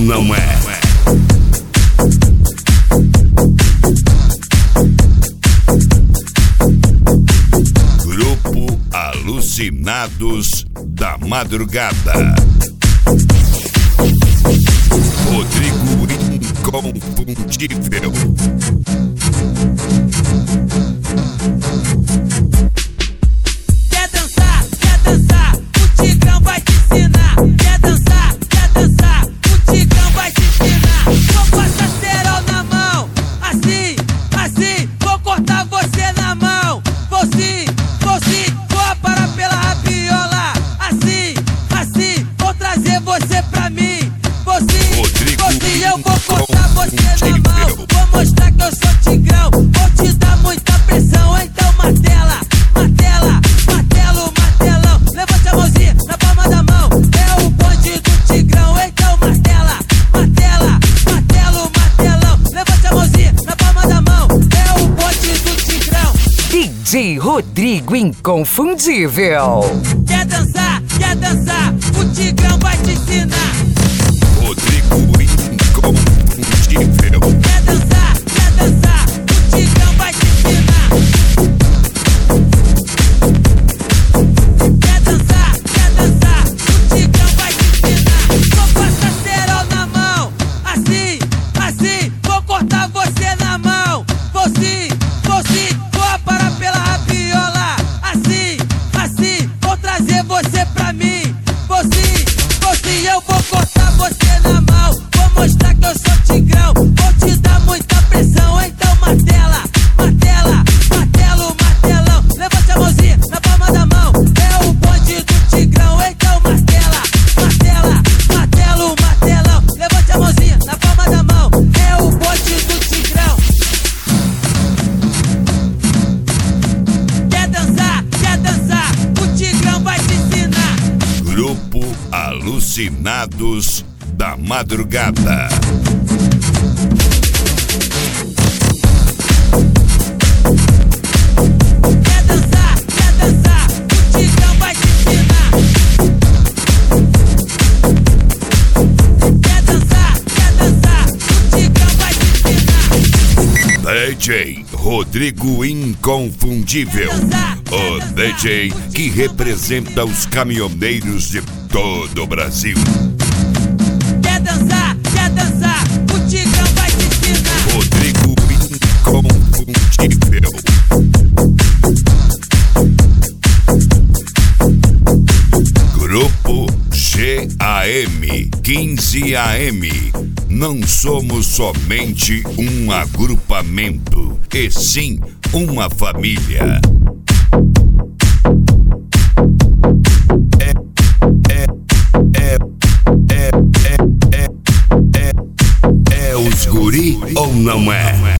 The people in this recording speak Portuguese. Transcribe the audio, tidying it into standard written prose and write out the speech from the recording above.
não é? Grupo Alucinados da Madrugada. Rodrigo Inconfundível. Quer dançar, o Tigrão vai te ensinar. Quer dançar, o Tigrão vai te ensinar. Vou passar cerol na mão, assim, vou cortar você na mão. Vou sim, vou aparar pela rabiola. Assim, vou trazer você pra mim. Vou sim, eu vou cortar você na mão. Vou mostrar que eu sou Tigrão, vou te dar muita pressão. Então martela, martelão. Levante a mãozinha na palma da mão. É o bonde do Tigrão, então martela, martelão. Levante a mãozinha na palma da mão. É o bonde do Tigrão. DJ Rodrigo Inconfundível. Quer dançar, o Tigrão vai te ensinar. Rodrigo Inconfundível. Quer dançar, o Tigrão vai te ensinar. Quer dançar, o Tigrão vai te ensinar. Vou passar cerol na mão, assim, vou cortar você na mão. Vou sim, vou aparar pela rabiola. Assim, vou trazer você pra mim. Vou sim, eu vou cortar você na mão. Vou mostrar que eu sou Tigrão, vou te dar muita pressão. Então martela, martelão. Levante a mãozinha na palma da mão. É o bonde do Tigrão, então martela. Levante a mãozinha na palma da mão. É o bonde do Tigrão. Quer dançar, o Tigrão vai te ensinar. Grupo Alucinados da Madrugada. Quer dançar, o Tigrão vai te ensinar. Quer dançar, o Tigrão vai te ensinar. DJ Rodrigo Inconfundível. O DJ que representa os caminhoneiros de todo o Brasil. Quer dançar, o Tigrão vai te ensinar. Rodrigo Inconfundível. Grupo GAM 15 AM. Não somos somente um agrupamento, e sim uma família. É os guri ou não é?